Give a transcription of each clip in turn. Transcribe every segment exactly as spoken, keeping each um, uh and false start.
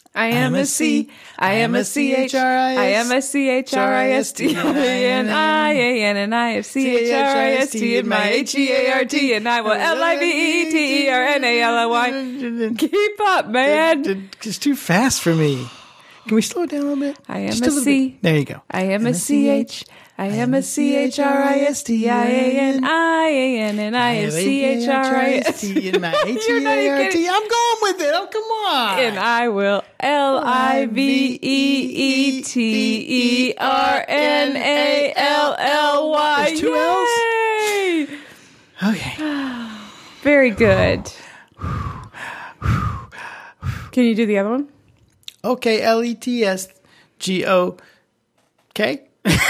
I am a C. I am a C H R I S. I am a C H R I S T. N I A N and I have C H R I S T in my H E A R T and I will L I V E T E R N A L L Y. Keep up, man. It's too fast for me. Can we slow it down a little bit? I am Just a, a C. Bit. There you go. I am a C H. I am a C H R I S T I A N I A N and I am C H R I S T in my H E A R T. I'm going with it. Oh, come on. And I will L I V E E T E R N A L L Y. There's two L's? Okay. Very good. Can you do the other one? Okay, L E T S G O K.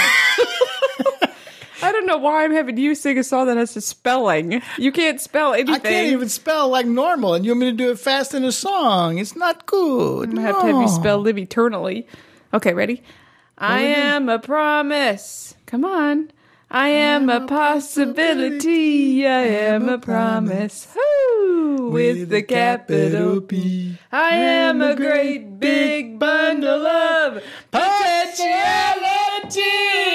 I don't know why I'm having you sing a song that has a spelling. You can't spell anything. I can't even spell like normal, and you want me to do it fast in a song. It's not good. I'm going to no. have to have you spell live eternally. Okay, ready? I am a promise. Come on. I am a possibility. I am a promise. Woo! With the capital P. I am a great big bundle of potentiality.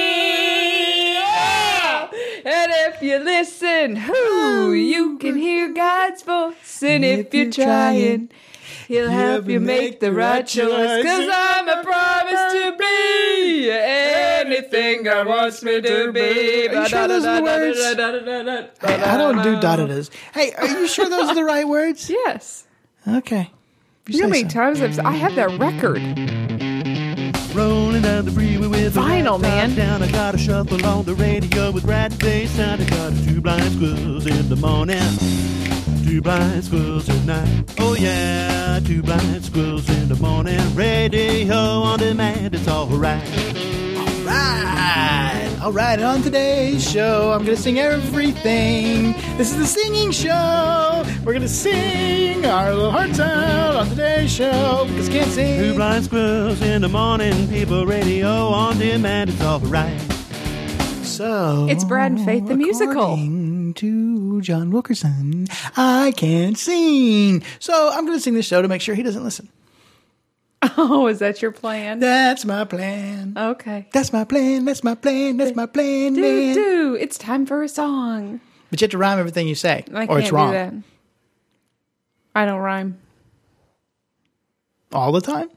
Yeah! And if you listen, whoo, you can hear God's voice. And if you're trying, He'll help you make the right choice. Cause I'm a promise to be anything God wants me to be. Are you sure those are the words? Hey, I don't do da-da-das. Hey, are you sure those are the right words? Yes. Okay. You know how many times I've, I have that record. Rolling down the freeway with Vinyl, man. Down, I got a shuffle on the radio with rat face sound. I got two blind squirrels in the morning, two blind squirrels at night. Oh yeah, two blind squirrels in the morning. Radio on demand, it's all right. All right. All right, on today's show, I'm going to sing everything. This is the singing show. We're going to sing our little hearts out on today's show because can't sing. Two blind squirrels in the morning, people radio on demand, it's all right. So, it's Brad and Faith the musical. According to John Wilkerson, I can't sing. So I'm going to sing this show to make sure he doesn't listen. Oh, is that your plan? That's my plan. Okay. That's my plan. That's my plan. That's my plan, do, man. Do. It's time for a song. But you have to rhyme everything you say, I or can't it's wrong. do that. I don't rhyme. All the time?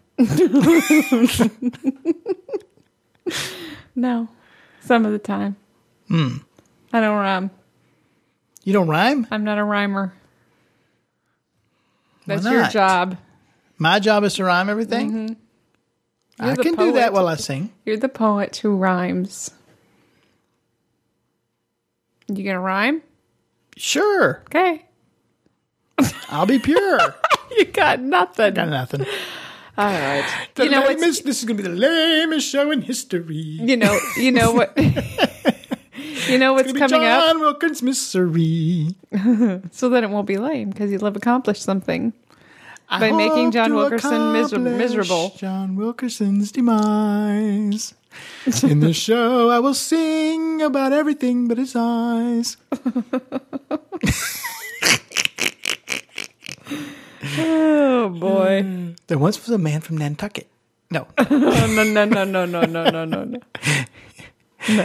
No. Some of the time. Hmm. I don't rhyme. You don't rhyme? I'm not a rhymer. That's Why your not? job. My job is to rhyme everything? Mm-hmm. I can do that while I sing. You're the poet who rhymes. You gonna rhyme? Sure. Okay. I'll be pure. You got nothing. Got nothing. All right. The you know what's, lamest, this is going to be the lamest show in history. You know, you know what? You know what's it's coming John up? John Wilkins Mystery. So then it won't be lame because you'll have accomplished something I by making hope John to Wilkerson miser- accomplish miserable. John Wilkerson's demise. In the show, I will sing about everything but his eyes. Oh boy! There once was a man from Nantucket. No, no, no, no, no, no, no, no, no, no, no. No.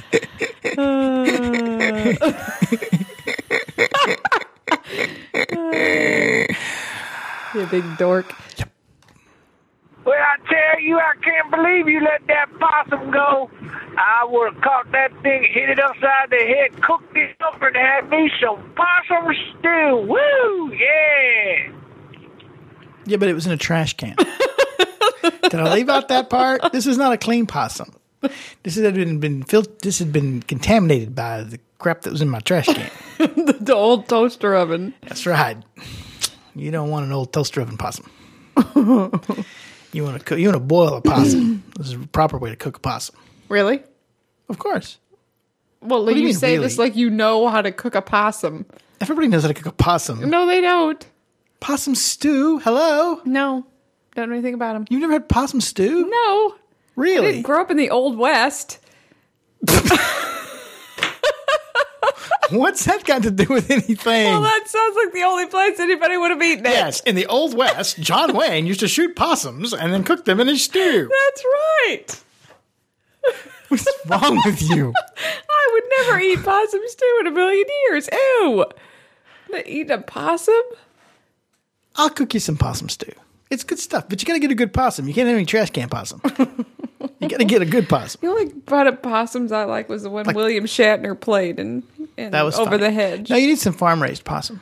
You big dork. Yep. Well, I tell you, I can't believe you let that possum go. I would have caught that thing, hit it upside the head, cooked it up, and had me some possum stew. Woo! Yeah! Yeah, but it was in a trash can. Did I leave out that part? This is not a clean possum. This had been, been fil- This had been contaminated by the crap that was in my trash can. the, the old toaster oven. That's right. You don't want an old toaster oven possum. You want to cook. You want to boil a possum. This is the proper way to cook a possum. Really? Of course. Well, do you, you mean, say really? this like you know how to cook a possum. Everybody knows how to cook a possum. No, they don't. Possum stew. Hello. No, don't know anything about them. You've never had possum stew? No, I Really? didn't grow up in the Old West. What's that got to do with anything? Well, that sounds like the only place anybody would have eaten it. Yes, in the Old West, John Wayne used to shoot possums and then cook them in his stew. That's right. What's wrong with you? I would never eat possum stew in a million years. Ew. Eat a possum? I'll cook you some possum stew. It's good stuff, but you got to get a good possum. You can't have any trash can possum. You got to get a good possum. The only part of possums I like was the one Like- William Shatner played in, in That was Over funny. the Hedge. No, you need some farm raised possum.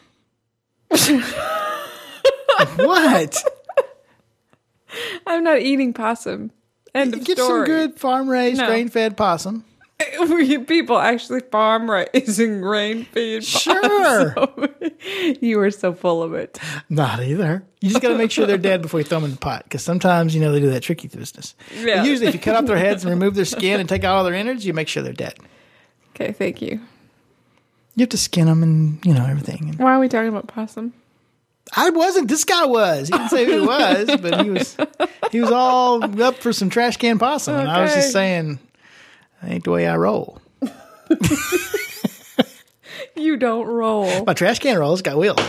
What? I'm not eating possum. End of Get story. some good farm raised, No. grain fed possum. Were you people actually farm raising grain feed Sure. possum? You were so full of it. Not either. You just got to make sure they're dead before you throw them in the pot, because sometimes, you know, they do that tricky business. Yeah. But usually, if you cut off their heads and remove their skin and take out all their innards, you make sure they're dead. Okay, thank you. You have to skin them and, you know, everything. And Why are we talking about possum? I wasn't. This guy was. He didn't say who he was, but he was. He was all up for some trash can possum, and I was Okay. just saying, that ain't the way I roll. You don't roll. My trash can rolls got wheels.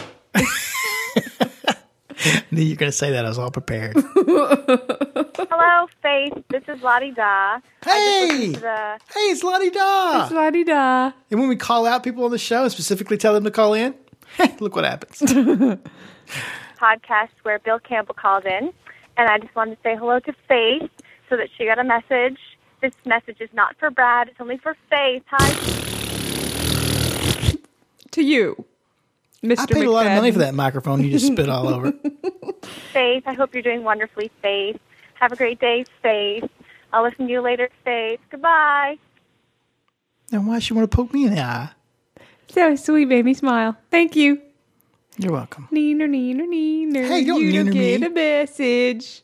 Knew you were going to say that. I was all prepared. Hello, Faith. This is Lottie Da. Hey, The hey, it's Lottie Da. La-di-da. And when we call out people on the show and specifically tell them to call in, look what happens. podcast where Bill Campbell called in, and I just wanted to say hello to Faith so that she got a message. This message is not for Brad. It's only for Faith. Hi. To you, Mister I paid a lot of money McFadden. for that microphone you just spit all over. Faith, I hope you're doing wonderfully, Faith. Have a great day, Faith. I'll listen to you later, Faith. Goodbye. Then why she want to poke me in the eye? So sweet, baby, smile. Thank you. You're welcome. Neener, neener, neener. Hey, don't you don't neener get me. a message.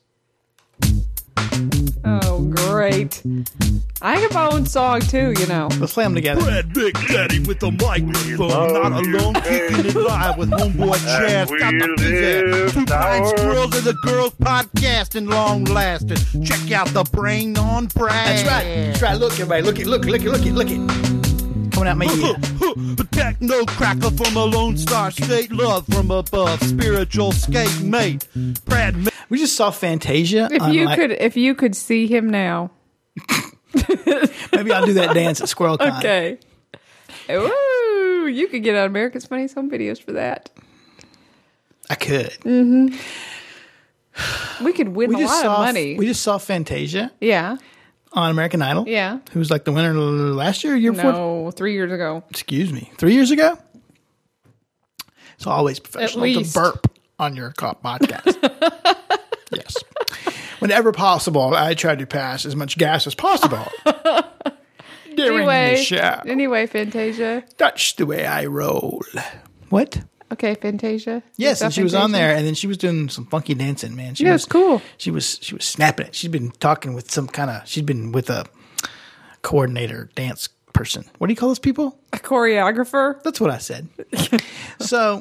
Oh, great. I have my own song, too, you know. Let's play them together. Brad Big Daddy with the microphone, not alone, kicking it live with homeboy Chaz. Got the biz Two blind squirrels and the girls podcast and long lasting. Check out the brain on Brad. That's right. That's right. Look, everybody. Look it. Look it. Look it. Look it. Look it. Coming out my ear. The techno cracker from a Lone Star State, love from above, spiritual skate mate. Brad. Ma- We just saw Fantasia. If on, you like- could, if you could see him now. maybe I'll do that dance at Squirrel Con. Okay. Ooh, you could get on America's Funniest Home Videos for that. I could. We could win We a just lot saw. of money. We just saw Fantasia yeah. on American Idol. Yeah. Who was like the winner last year, or year before? No, three years ago. Excuse me, three years ago. It's always professional to least. burp on your co- podcast. Yes, whenever possible, I try to pass as much gas as possible during Anyway, the show. anyway, Fantasia. That's the way I roll. What? Okay, Fantasia. Yes, You and saw she was on Fantasia? there, and then she was doing some funky dancing. Man, she Yeah, was it's cool. She was she was snapping it. She'd been talking with some kind of. She'd been with a coordinator, dance person. What do you call those people? A choreographer. That's what I said. So,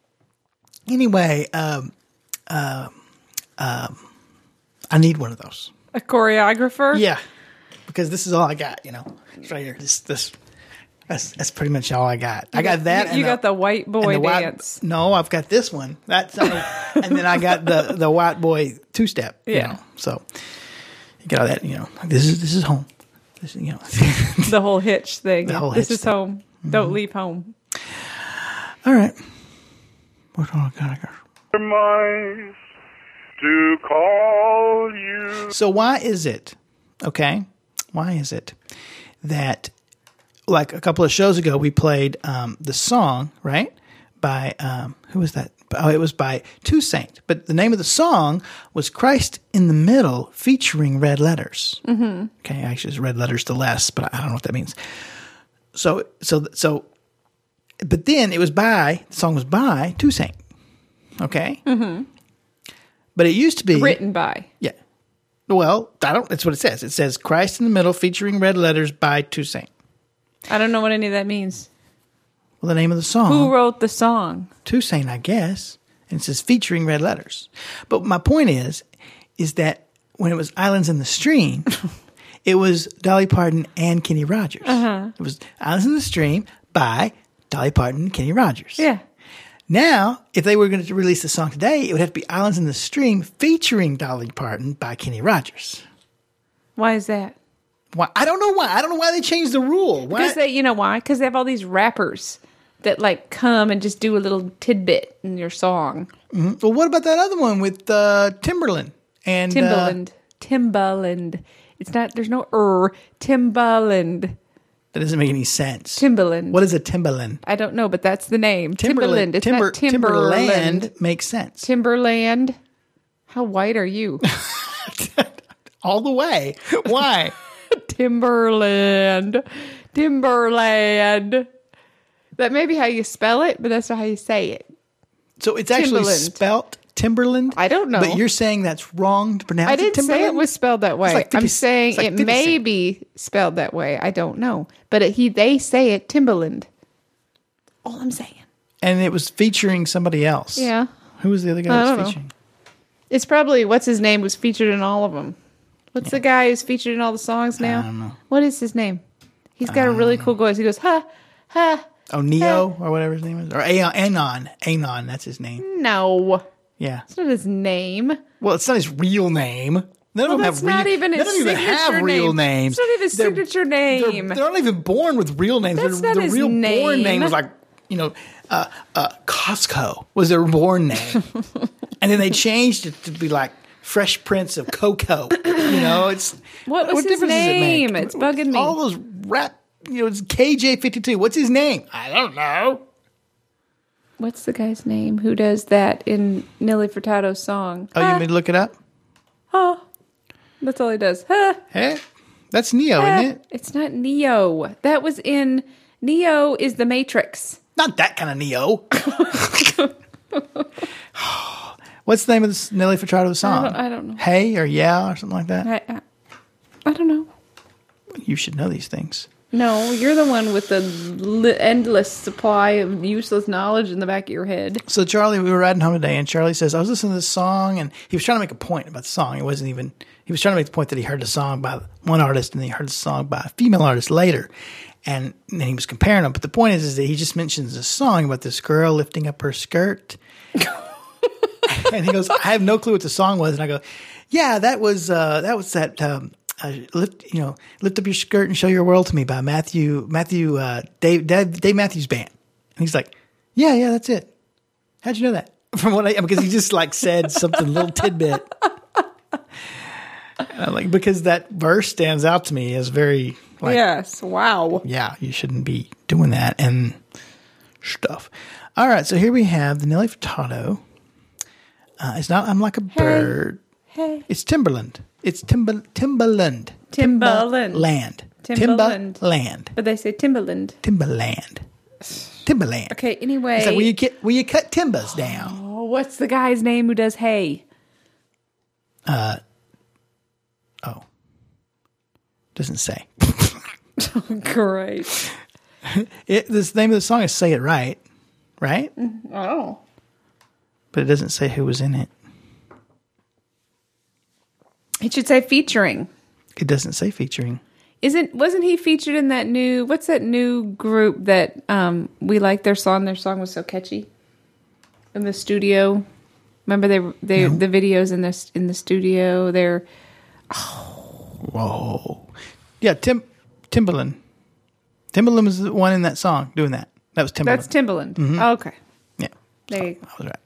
anyway, um, um, um, I need one of those. A choreographer. Yeah, because this is all I got. You know, it's right here. This this. That's that's pretty much all I got. I got that. You, and you got the white and boy the white- dance. no, I've got this one. That's uh, and then I got the the white boy two step. You Yeah. know? So you got all that. You know, this is this is home. This is, you know. The whole hitch thing. The whole this hitch is thing. home. Don't leave home. All right. What all I got? Mice to call you. So why is it, okay, why is it that, like a couple of shows ago, we played um, the song, right, by, um, who was that? Oh, it was by Toussaint. But the name of the song was Christ in the Middle, featuring red letters. Mm-hmm. Okay, actually it's red letters to less, but I don't know what that means. So, so, so, but then it was by, the song was by Toussaint. Okay? Mm-hmm. But it used to be Written by. yeah. Well, I don't. That's what it says. It says Christ in the Middle, featuring red letters by Toussaint. I don't know what any of that means. Well, the name of the song, Who wrote the song? Toussaint, I guess, and it says featuring red letters. But my point is, is that when it was Islands in the Stream, it was Dolly Parton and Kenny Rogers. Uh-huh. It was Islands in the Stream by Dolly Parton and Kenny Rogers. Yeah. Now, if they were going to release the song today, it would have to be Islands in the Stream featuring Dolly Parton by Kenny Rogers. Why is that? Why? I don't know why. I don't know why they changed the rule. Why? Because they, you know why? Because they have all these rappers that like come and just do a little tidbit in your song. Mm-hmm. Well, what about that other one with uh, Timberland and Timbaland? Uh, Timbaland. It's not. There's no er. Timbaland. That doesn't make any sense. Timbaland. What is a Timbaland? I don't know, but that's the name. Timberland. Timbaland. It's Timber, not Timberland. Timberland makes sense. Timberland. How white are you? All the way. Why? Timberland. Timberland. That may be how you spell it, but that's not how you say it. So it's actually Timberland. spelt Timberland? I don't know. But you're saying that's wrong to pronounce I it didn't Timberland? say it was spelled that way. like fifty I'm saying like it fifty may cent. be spelled that way. I don't know. But it, he they say it Timberland. All I'm saying. And it was featuring somebody else. Yeah. Who was the other I guy that don't was know. featuring? It's probably, what's his name, was featured in all of them. What's the guy who's featured in all the songs now? I don't know. What is his name? He's got a really cool voice. He goes, ha, ha. Oh, Neo or whatever his name is? Or Anon. Anon. Anon, that's his name. No. Yeah. That's not his name. Well, it's not his real name. None Well, of them that's have real, not even none his of them even have signature real name. names. It's not even his They're- signature They're, name. they're not even born with real names. That's their not their his real born name. name was like, you know, uh, uh, Costco was their born name. And then they changed it to be like Fresh Prince of Cocoa. You know, it's What was his difference does it make? name? It's bugging me. All those rap, you know, it's K J fifty-two. What's his name? I don't know. What's the guy's name who does that in Nelly Furtado's song? Oh, you want me to look it up? Oh, that's all he does. Huh. Hey, that's Neo, Huh. isn't it? It's not Neo. That was in Neo is the Matrix. Not that kind of Neo. What's the name of this Nelly Furtado song? I don't- I don't know. Hey or Yeah or something like that? I, I, I don't know. You should know these things. No, you're the one with the li- endless supply of useless knowledge in the back of your head. So Charlie, we were riding home today, and Charlie says, I was listening to this song, and he was trying to make a point about the song. It wasn't even, he was trying to make the point that he heard the song by one artist, and then he heard the song by a female artist later. And then he was comparing them. But the point is, is that he just mentions a song about this girl lifting up her skirt. And he goes, I have no clue what the song was. And I go, yeah, that was, uh, that was that, um, Uh, lift, you know, lift up your skirt and show your world to me by Matthew, Matthew, uh, Dave, Dave, Dave Matthews Band. And he's like, yeah, yeah, that's it. How'd you know that? From what I, because he just like said something, a little tidbit. Uh, like, because that verse stands out to me as very, like, Yes, wow. yeah, you shouldn't be doing that and stuff. All right. So here we have the Nelly Furtado. Uh, it's not, I'm like a bird. Hey. It's Timberland. It's Timber, Timberland. Timberland. Land. Timberland. Timberland. But they say Timberland. Timberland. Timberland. Okay, anyway. It's like, will you, get, will you cut timbers down? Oh, what's the guy's name who does hay? Uh, oh. Doesn't say. Great. It, this name of the song is Say It Right. Right? Oh. But it doesn't say who was in it. It should say featuring. It doesn't say featuring. Isn't wasn't he featured in that new what's that new group that um we liked their song? Their song was so catchy. In the studio. Remember they they No. the videos in this in the studio, they're Whoa. Yeah, Tim Timberland. Timberland was the one in that song doing that. That was Timberland. that's Timbaland. Mm-hmm. Okay. Yeah. There you go. I was right.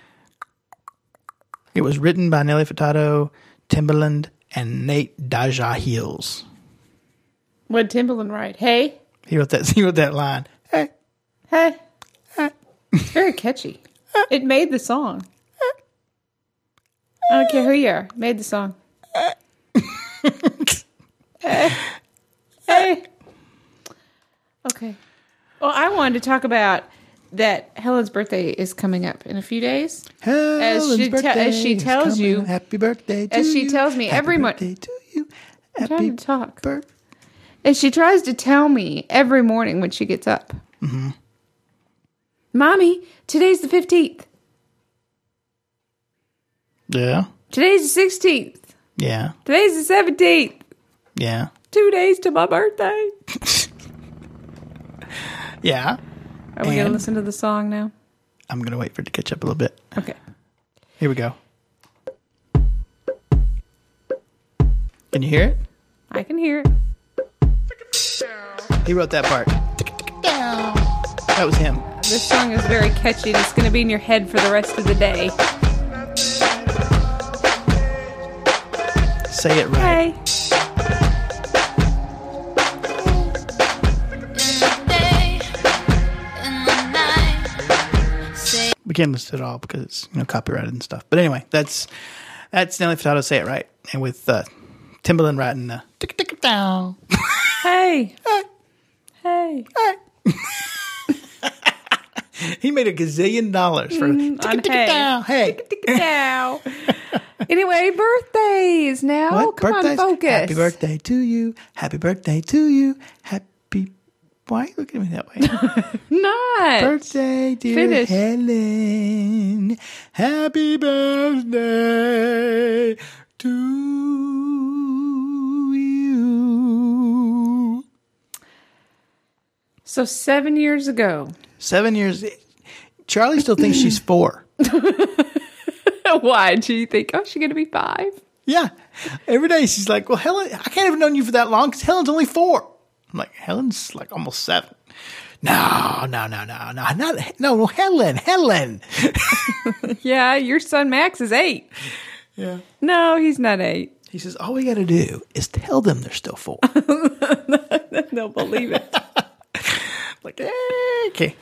It was written by Nelly Furtado, Timberland, and Nate Daja Hills. What did Timbaland write? Hey, He wrote that. He wrote that line. Hey, hey. It's very catchy. It made the song. I don't care who you are. It made the song. Hey. Hey. Okay. Well, I wanted to talk about that Helen's birthday is coming up in a few days. Helen's she te- as birthday she is tells coming. you- happy birthday to as she you. tells me Happy every mo- birthday to you. I'm Happy trying to talk. birthday. And she tries to tell me every morning when she gets up. Mm-hmm. Mommy, today's the fifteenth. Yeah, Today's the sixteenth. yeah, Today's the seventeenth. yeah. Two days to my birthday. Yeah. Are we going to And? listen to the song now? I'm going to wait for it to catch up a little bit. Okay. Here we go. Can you hear it? I can hear it. He wrote that part. That was him. This song is very catchy, and it's going to be in your head for the rest of the day. Say it right. Hey. We can't listen to it all because it's, you know, copyrighted and stuff. But anyway, that's that's Nelly Furtado, Say It Right. And with uh, Timbaland writing the tick tick down. Hey. Hey. He made a gazillion dollars for Mm, on tick tick hey. down. Hey. Now. Anyway, birthdays now. What? Come Birthdays? on, focus. Happy birthday to you. Happy birthday to you. Happy. Why are you looking at me that way? Not. Birthday, dear Finish. Helen. Happy birthday to you. So seven years ago. Seven years. Charlie still thinks she's four. Why? Do you think, oh, she's going to be five? Yeah. Every day she's like, well, Helen, I can't have known you for that long because Helen's only four. I'm like, Helen's like almost seven. No, no, no, no, no, not, no, no, Helen, Helen. Yeah, your son Max is eight. Yeah. No, he's not eight. He says, all we got to do is tell them they're still four. They'll believe it. Like, eh, okay.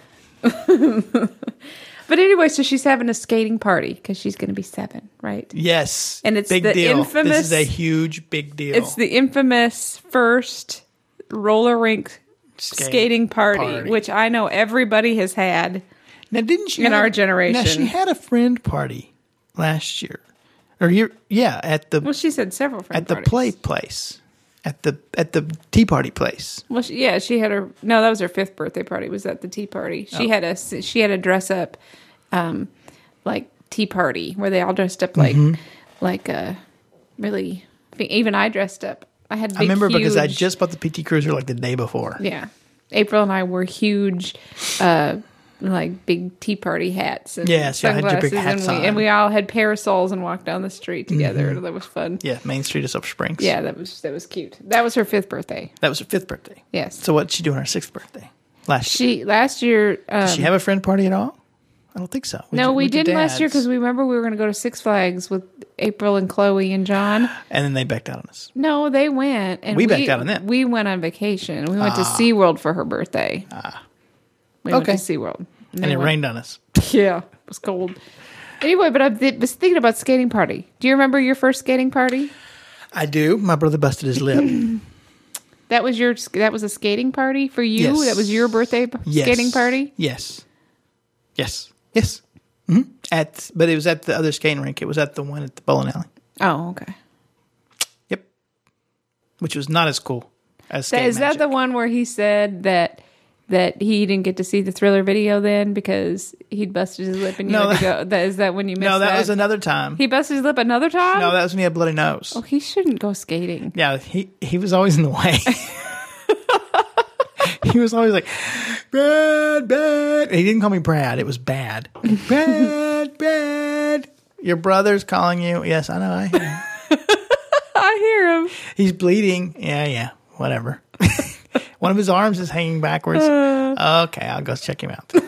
But anyway, so she's having a skating party because she's going to be seven, right? Yes. And it's big the deal. infamous- This is a huge, big deal. It's the infamous first roller rink Skate skating party, party. which I know everybody has had. Now, didn't she in have- our generation. Now, she had a friend party last year. Or year, yeah, at the Well, she's had several friend at the parties. play place. At the at the tea party place. Well, she, yeah, she had her. No, that was her fifth birthday party. Was at the tea party. She Oh. had a she had a dress up, um, like tea party where they all dressed up like Mm-hmm. like a really. Even I dressed up. I had. Big, I remember because I huge- just bought the P T Cruiser like the day before. Yeah. April and I wore huge, uh, like big tea party hats and Yes, yeah, I had your sunglasses, big hats and we on. and we all had parasols and walked down the street together. Mm-hmm. That was fun. Yeah, Main Street of Silver Springs. Yeah, that was that was cute. That was her fifth birthday. That was her fifth birthday. Yes. So what's she doing on her sixth birthday? Last year. She last year. Um, Did she have a friend party at all? I don't think so. no, ju- we went to didn't last year Dad's, because we remember we were going to go to Six Flags with April and Chloe and John. And then they backed out on us. No, they went and We backed out on them. We went on vacation. We went to SeaWorld for her birthday. Ah. We Okay. went to SeaWorld. And they it went- rained on us. Yeah, it was cold. Anyway, but I th- was thinking about skating party. Do you remember your first skating party? I do. My brother busted his lip. That was your that was a skating party for you. Yes. That was your birthday p- Yes. skating party. Yes. Yes. Yes. hmm At but it was at the other skating rink. It was at the one at the bowling alley. Oh, okay. Yep. Which was not as cool as That, Skate is that Magic. the one where he said that that he didn't get to see the Thriller video then because he'd busted his lip and you No, had to go? That is that when you missed No, that, that? was another time. He busted his lip another time. no, that was when he had a bloody nose. Oh, he shouldn't go skating. Yeah, he he was always in the way. He was always like, Brad, Brad. He didn't call me Brad. It was bad. Brad, Brad. Your brother's calling you. Yes, I know. I hear him. I hear him. He's bleeding. Yeah, yeah. Whatever. One of his arms is hanging backwards. Okay, I'll go check him out.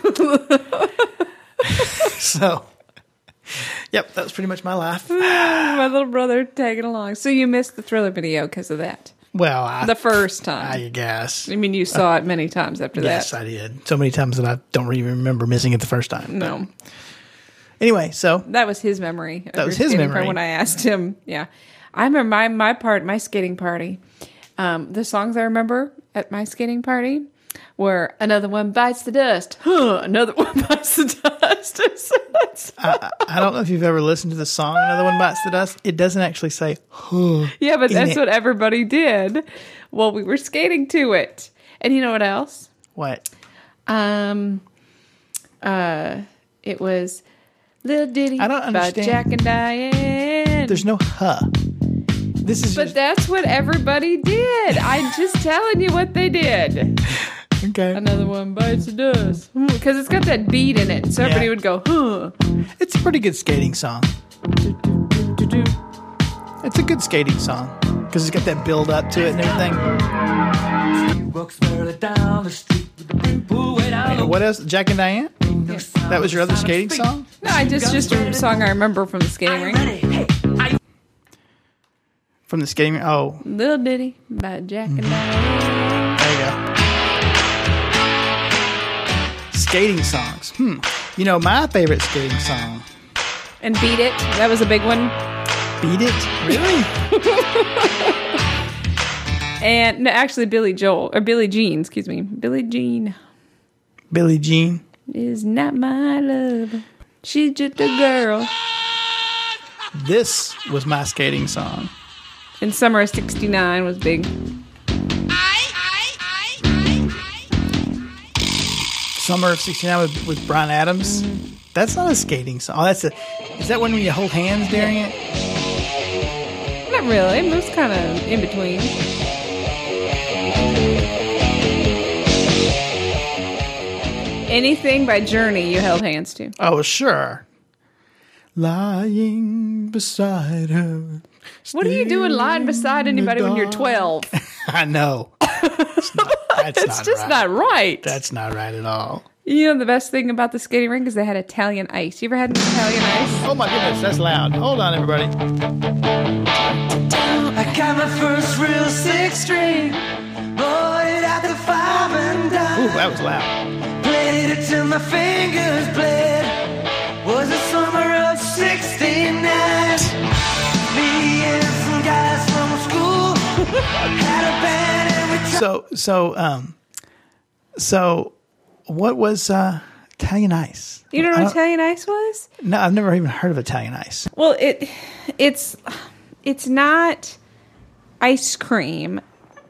So, yep, that was pretty much my life. My little brother tagging along. So you missed the Thriller video because of that. Well, I, The first time. I guess. I mean, you saw it many times after Yes, that. I did. So many times that I don't even remember missing it the first time. No, Anyway, so that was his memory. of That was your his skating memory. part when I asked him. Yeah, I remember my my part, my skating party. Um, the songs I remember at my skating party were "Another One Bites the Dust," huh, "Another One Bites the Dust." I, I don't know if you've ever listened to the song "Another One Bites the Dust." It doesn't actually say "huh." Yeah, but in that's it. what everybody did while we were skating to it. And you know what else? What? Um, uh, it was Little Ditty I don't about understand. Jack and Diane. There's no "huh." This is But just, that's what everybody did. I'm just telling you what they did. Okay. Another one bites the dust. Because it's got that beat in it. So everybody Yeah. would go, huh. It's a pretty good skating song. Do, do, do, do, do. It's a good skating song because it's got that build up to it and everything. And what else? Jack and Diane? That was your other skating song? No, I just just a song I remember from the skating ring. From the skating ring? Oh, Little ditty by Jack and Diane. there you go. Skating songs. Hmm. You know, my favorite skating song, And Beat It. That was a big one. Beat It? Really? And no, actually, Billy Joel or Billie Jean, excuse me, Billie Jean Billie Jean. is not my love. She's just a girl. This was my skating song. And Summer of sixty-nine was big. Summer of sixty-nine with, with Bryan Adams. Mm-hmm. That's not a skating song. Oh, that's a. Is that when you hold hands during it? Not really. It was kind of in between. Anything by Journey you held hands to. Oh, sure. Lying beside her. What are you doing lying beside anybody when you're dark. twelve? I know. It's, not, that's It's not just right. not right. That's not right at all. You know the best thing about the skating rink is they had Italian ice. You ever had an Italian ice? Oh my goodness, that's loud. Hold on, everybody. I got my first real six string, bought it at the five and dime. Ooh, that was loud. Played it till my fingers bled. Was the summer of sixty-nine. Me and some guys from school had a band and we tried. So, so, um, so, what was uh, Italian ice? You know I what don't- Italian ice was? No, I've never even heard of Italian ice. Well, it it's it's not ice cream,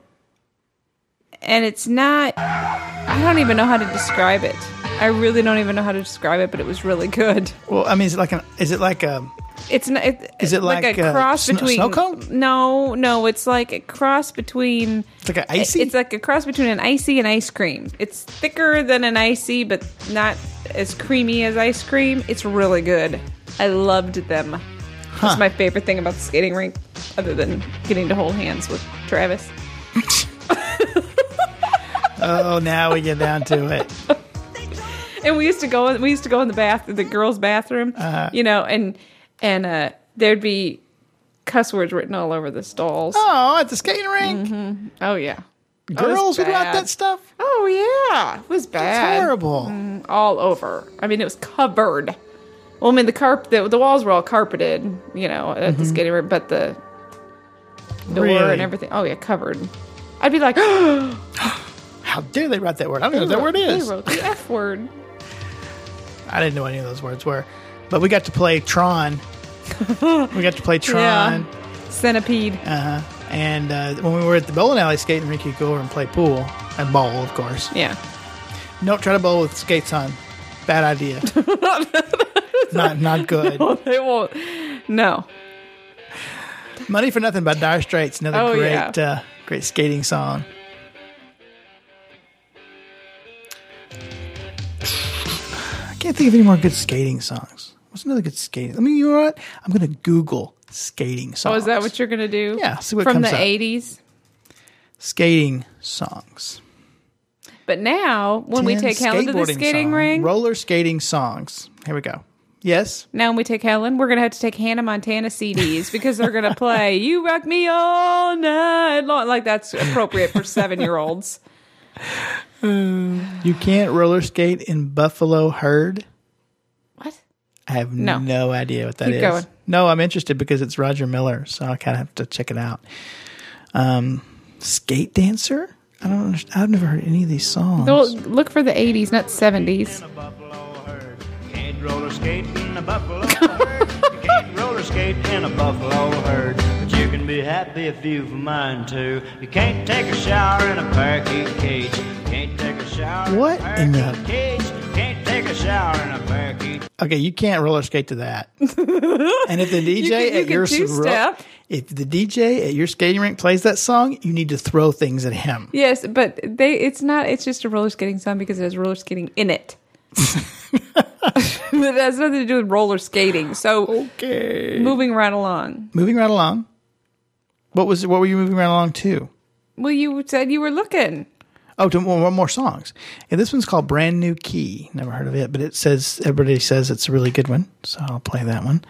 and it's not. I don't even know how to describe it. I really don't even know how to describe it, but it was really good. Well, I mean, is it like an? Is it like a? It's not. It, Is it like, a uh, cross sn- between? snow cone? No, no. It's like a cross between. It's like an icy. It's like a cross between an icy and ice cream. It's thicker than an icy, but not as creamy as ice cream. It's really good. I loved them. Huh. That's my favorite thing about the skating rink, other than getting to hold hands with Travis. Oh, now we get down to it. And we used to go. We used to go in the bath, the girls' bathroom, Uh-huh. you know, and and uh, there'd be cuss words written all over the stalls. Oh, at the skating rink, Oh yeah, That was girls would write bad. that stuff. Oh yeah, it was It's bad. horrible. All over. I mean, it was covered. Well, I mean, the carp, the, the walls were all carpeted, you know, at the skating rink, but the door Really? and everything. Oh yeah, covered. I'd be like, How dare they write that word? I don't know what that word is. They wrote the F word. I didn't know any of those words were. But we got to play Tron. we got to play Tron. Yeah. Centipede. Uh-huh. And uh, when we were at the bowling alley skating rink, you could go over and play pool and bowl, of course. Yeah. Don't try to bowl with skates on. Bad idea. not not good. They won't. No. Money for Nothing by Dire Straits. Another Oh, great yeah. uh, great skating song. I can't think of any more good skating songs. What's another good skating? I mean, you know what? I'm going to Google skating songs. Oh, is that what you're going to do? Yeah, see what From comes the up. eighties? Skating songs. But now, when we ten take Helen to the skateboarding skating song- ring, Roller skating songs. Here we go. Yes? now when we take Helen, we're going to have to take Hannah Montana C Ds because they're going to play You Rock Me All Night Long. Like, that's appropriate for seven-year-olds. You can't roller skate in Buffalo Herd? What? I have No. no, idea what that is. Keep going. No, I'm interested because it's Roger Miller, so I kind of have to check it out. Um, Skate Dancer? I don't understand. I've never heard any of these songs. Well, look for the eighties, not seventies. Can't roller skate in a buffalo herd. You can't roller skate in a buffalo herd. But you can be happy if you've a mind to. You can't take a shower in a parakeet cage. Can't take a shower What in in a the- parakeet cage. Can't take a shower in a parakeet. Okay, you can't roller skate to that. And if the D J You can- you at can your two-step. if the D J at your skating rink plays that song, you need to throw things at him. Yes, but they it's not it's just a roller skating song because it has roller skating in it. It has nothing to do with roller skating. So Okay. moving right along. Moving right along. What was what were you moving right along to? Well, you said you were looking. Oh, to more, more songs. And this one's called Brand New Key. Never heard of it, but it says everybody says it's a really good one, so I'll play that one.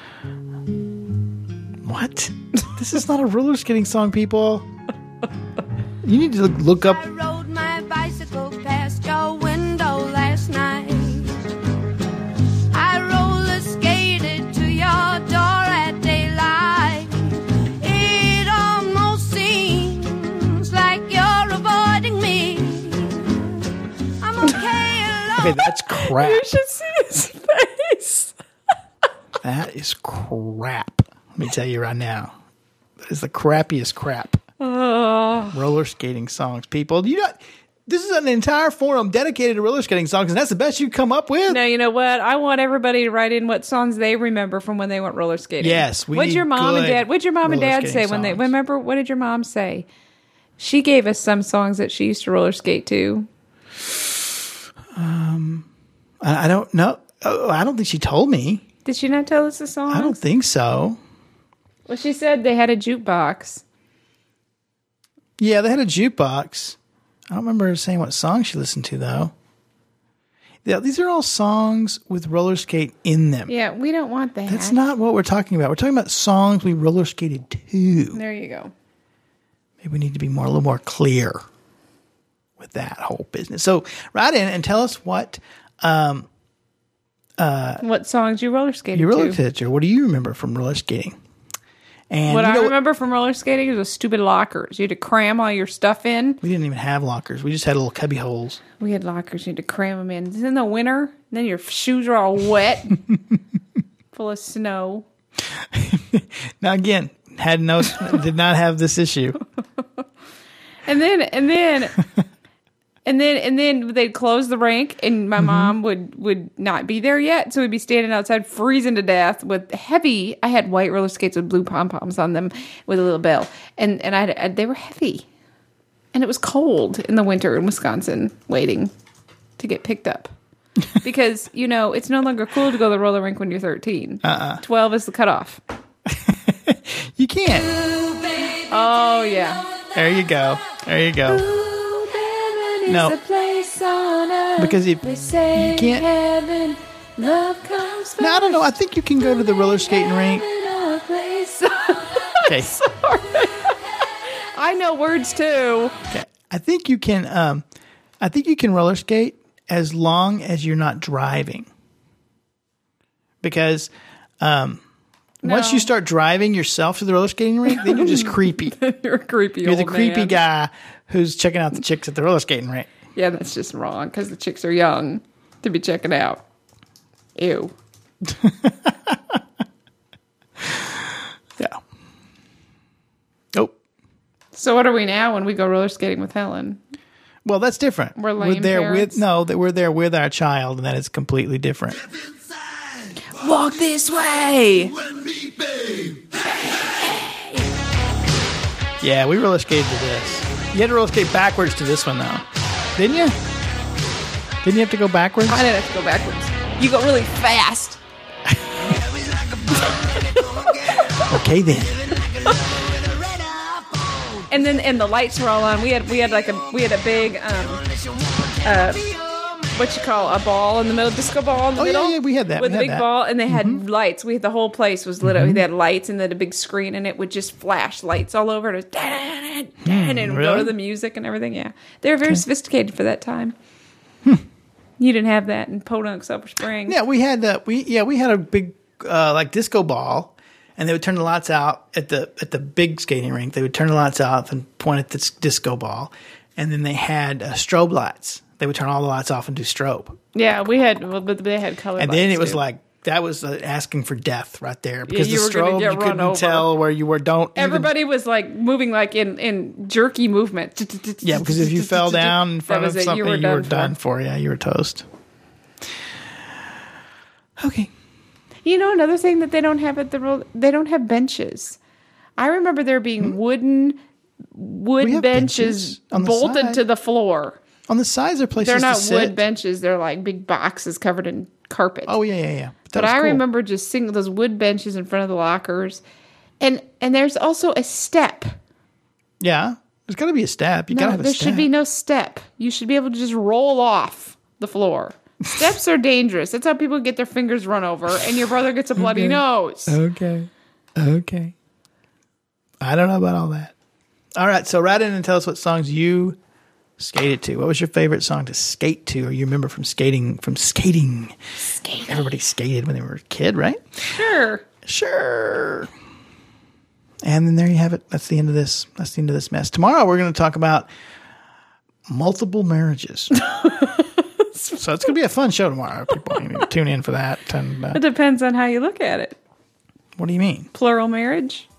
What? This is not a roller skating song, people. You need to look up. I rode my bicycle past your window last night. I roller skated to your door at daylight. It almost seems like you're avoiding me. I'm okay alone. Okay, that's crap. You should see his face. That is crap. Let me tell you right now. That is the crappiest crap. Oh. Roller skating songs, people. You know, this is an entire forum dedicated to roller skating songs, and that's the best you come up with? No, you know what? I want everybody to write in what songs they remember from when they went roller skating. Yes, we What'd need your mom and good dad? What'd your mom and roller dad say skating when they? songs. Remember, what did your mom say? She gave us some songs that she used to roller skate to. Um, I, I don't know. Oh, I don't think she told me. Did she not tell us the songs? I don't think so. Well, she said they had a jukebox. Yeah, they had a jukebox. I don't remember her saying what song she listened to, though. Yeah, these are all songs with roller skate in them. Yeah, we don't want that. That's not what we're talking about. We're talking about songs we roller skated to. There you go. Maybe we need to be more a little more clear with that whole business. So write in and tell us what um, uh, What songs you roller skated you roller to. skated to. What do you remember from roller skating? And What you I know remember from roller skating is the stupid lockers. You had to cram all your stuff in. We didn't even have lockers. We just had little cubby holes. We had lockers. You had to cram them in. It's in the winter. Then your shoes are all wet, full of snow. Now again, had no, did not have this issue. And then, and then, and then, and then they'd close the rink, and my Mm-hmm. mom would would not be there yet, so we'd be standing outside freezing to death with heavy. I had white roller skates with blue pom poms on them with a little bell, and and I, had, I they were heavy, and it was cold in the winter in Wisconsin, waiting to get picked up. Because, you know, it's no longer cool to go to the roller rink when you're thirteen. Uh-uh. twelve is the cutoff. You can't. Oh, yeah. There you go. There you go. No. Because if you can't. Heaven, love comes No, I don't know. I think you can go to the roller skating rink. Okay. Sorry. I know words too. Okay. I think you can. Um, I think you can roller skate as long as you're not driving. Because um, once No. you start driving yourself to the roller skating rink, then you're just creepy. You're a creepy You're old the creepy man. guy who's checking out the chicks at the roller skating rink. Yeah, that's just wrong because the chicks are young to be checking out. Ew. Yeah. Oh. So what are we now when we go roller skating with Helen? Well, that's different. We're lame there parents? with no, that we're there with our child, and that is completely different. Walk this way. Yeah, we roller skated to this. You had to roller skate backwards to this one, though, didn't you? Didn't you have to go backwards? I didn't have to go backwards. You go really fast. Okay, then. And then and the lights were all on. We had we had like a we had a big um uh what you call a ball in the middle, disco ball in the Oh, yeah, middle. yeah, we had that. with We a had big that. ball, and they had Mhm. lights. We had the whole place was lit up. They had lights and then a big screen, and it would just flash lights all over. It was dan, dan, and it would go really? to the music and everything. Yeah, they were very sophisticated for that time. You didn't have that in Podunk, Silver Spring. Yeah, we had uh, we yeah we had a big uh, like disco ball, and they would turn the lights out at the at the big skating rink. They would turn the lights out and point at this disco ball, and then they had uh, strobe lights. They would turn all the lights off and do strobe. Yeah, we had, well, but they had color. And then lights, it was too. like that was uh, asking for death right there because you the were gonna strobe get you run couldn't over. tell where you were. Don't even- Everybody was like moving like in, in jerky movement. yeah, because if you fell down in front That of was it. something, You you were were, done done, for. Yeah, you were toast. Okay. You know, another thing that they don't have at the roll, they don't have benches. I remember there being wooden wood We have benches, benches on the bolted side. to the floor. On the sides are places They're not to sit. wood benches. They're like big boxes covered in carpet. Oh, yeah, yeah, yeah. But, that but was I cool. remember just seeing those wood benches in front of the lockers. And and there's also a step. Yeah. There's got to be a step. You No, got to have a there step. should be no step. You should be able to just roll off the floor. Steps are dangerous. That's how people get their fingers run over, and your brother gets a bloody Okay. nose. Okay. Okay. I don't know about all that. All right. So write in and tell us what songs you skated to. What was your favorite song to skate to, or you remember from skating? From skating. Skating. Everybody skated when they were a kid, right? Sure. Sure. And then there you have it. That's the end of this. That's the end of this mess. Tomorrow we're going to talk about multiple marriages. So it's going to be a fun show tomorrow. People need to tune in for that. And uh, It depends on how you look at it. what do you mean? Plural marriage.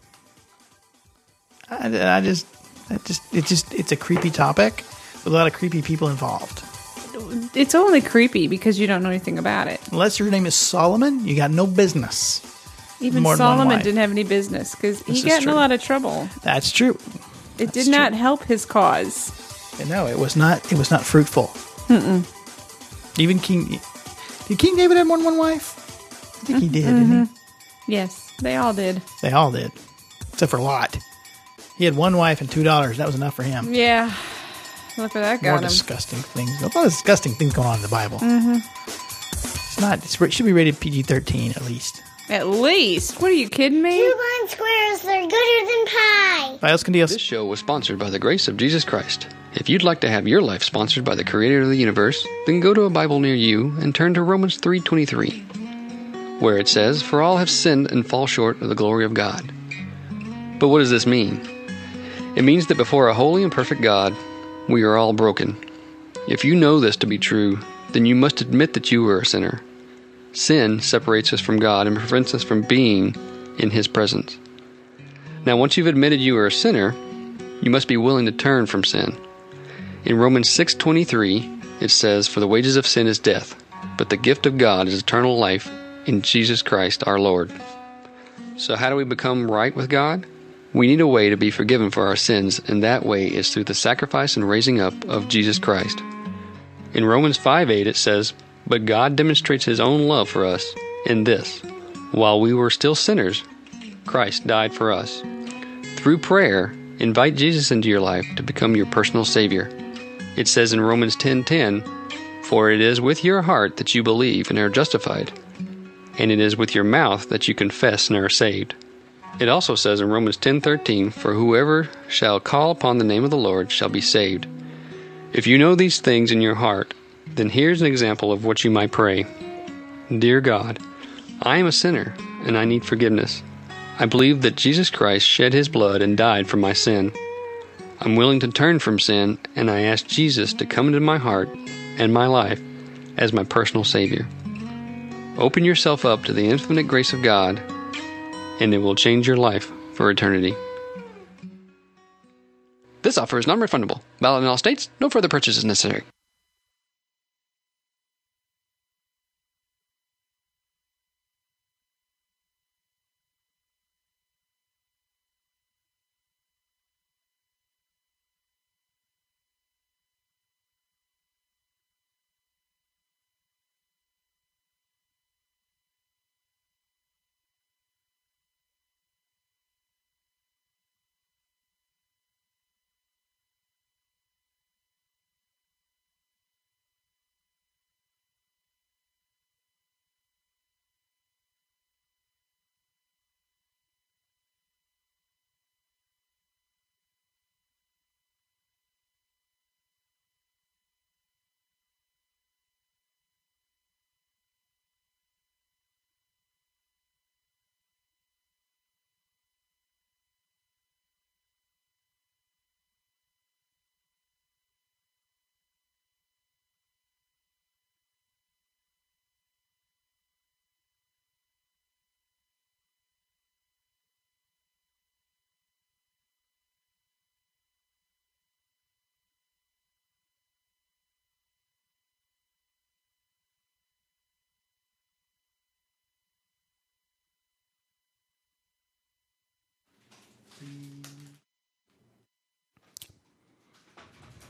I, I just, it just, it just, it's a creepy topic with a lot of creepy people involved. It's only creepy because you don't know anything about it. Unless your name is Solomon, you got no business. Even More than one Solomon wife. didn't have any business because he This is got in a true. lot of trouble. That's true. It That's did not true. help his cause. And no, it was not. It was not fruitful. Mm-mm. Even King, did King David have more than one wife? I think he did, didn't he? Yes, they all did. They all did, except for Lot. He had one wife and two daughters. That was enough for him. Yeah. Look where that More got him. disgusting things. A lot of disgusting things going on in the Bible. Mm-hmm. It's not. It's, it should be rated P G thirteen at least. At least. What are you kidding me? Two blind squares, they're gooder than pie. Bios Candios. This show was sponsored by the grace of Jesus Christ. If you'd like to have your life sponsored by the Creator of the universe, then go to a Bible near you and turn to Romans three twenty-three, where it says, "For all have sinned and fall short of the glory of God." But what does this mean? It means that before a holy and perfect God, we are all broken. If you know this to be true, then you must admit that you are a sinner. Sin separates us from God and prevents us from being in His presence. Now, once you've admitted you are a sinner, you must be willing to turn from sin. In Romans six twenty-three, it says, "For the wages of sin is death, but the gift of God is eternal life in Jesus Christ our Lord." So how do we become right with God? We need a way to be forgiven for our sins, and that way is through the sacrifice and raising up of Jesus Christ. In Romans five eight it says, "But God demonstrates His own love for us in this: while we were still sinners, Christ died for us." Through prayer, invite Jesus into your life to become your personal Savior. It says in Romans ten ten, "For it is with your heart that you believe and are justified, and it is with your mouth that you confess and are saved." It also says in Romans ten thirteen, "For whoever shall call upon the name of the Lord shall be saved." If you know these things in your heart, then here's an example of what you might pray. Dear God, I am a sinner and I need forgiveness. I believe that Jesus Christ shed His blood and died for my sin. I'm willing to turn from sin, and I ask Jesus to come into my heart and my life as my personal Savior. Open yourself up to the infinite grace of God, and it will change your life for eternity. This offer is non-refundable. Valid in all states. No further purchase is necessary.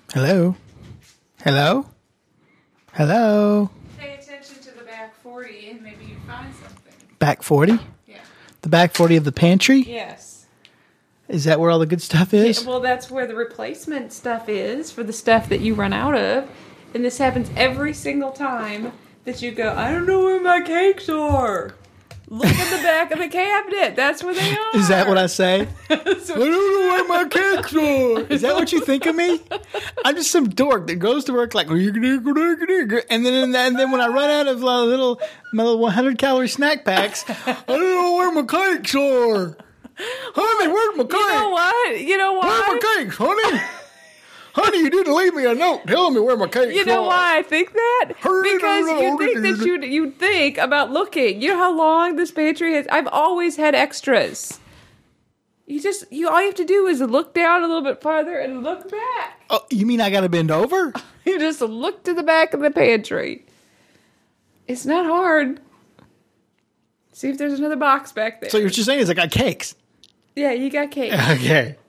Hello? Hello? Hello? Pay attention to the back forty and maybe you find something. Back forty? Yeah. The back forty of the pantry? Yes. Is that where all the good stuff is? Yeah, well, that's where the replacement stuff is for the stuff that you run out of. And this happens every single time that you go, I don't know where my cakes are. Look at the back of the cabinet. That's where they are. Is that what I say? I don't know where my cakes are. Is that what you think of me? I'm just some dork that goes to work like, and then and then when I run out of my little my little one hundred calorie snack packs, I don't know where my cakes are. Honey, where's my cakes? You know what? You know why? Where's my cakes, honey? Honey, you didn't leave me a note telling me where my cakes are. You know why I think that? Because you think that you you think about looking. You know how long this pantry has? I've always had extras. You just you all you have to do is look down a little bit farther and look back. Oh, you mean I got to bend over? You just look to the back of the pantry. It's not hard. See if there's another box back there. So you're just saying is I got cakes. Yeah, you got cake. Okay.